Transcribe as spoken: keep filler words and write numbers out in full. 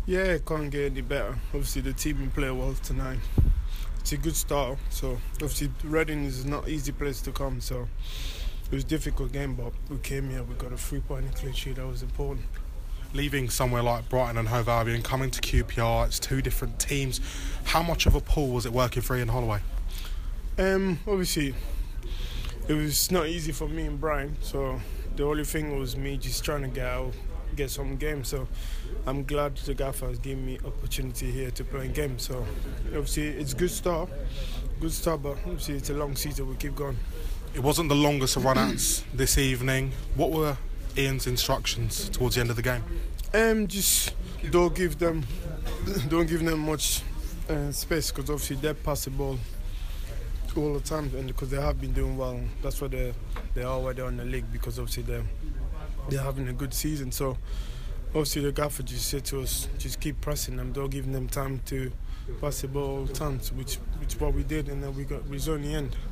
Yeah, it can't get any better. Obviously, the team will play well tonight. It's a good start. So obviously, Reading is not an easy place to come. So it was a difficult game, but we came here. We got a three-point clean sheet. That was important. Leaving somewhere like Brighton and Hove Albion, coming to Q P R, it's two different teams. How much of a pull was it working for Ian Holloway? Um, obviously, it was not easy for me and Brian. So the only thing was me just trying to get out, get some games. So I'm glad the gaffer has given me opportunity here to play in games. So obviously, it's a good start, good start. But obviously, it's a long season. We keep going. It wasn't the longest of run-outs this evening. What were Ian's instructions towards the end of the game? Um, just don't give them, don't give them much uh, space, because obviously they pass the ball all the time, and because they have been doing well, that's why they they are where they're in the league, because obviously they they're having a good season. So obviously the gaffer just said to us, just keep pressing them, don't give them time to pass the ball all the time, which which what we did, and then we got results in the end.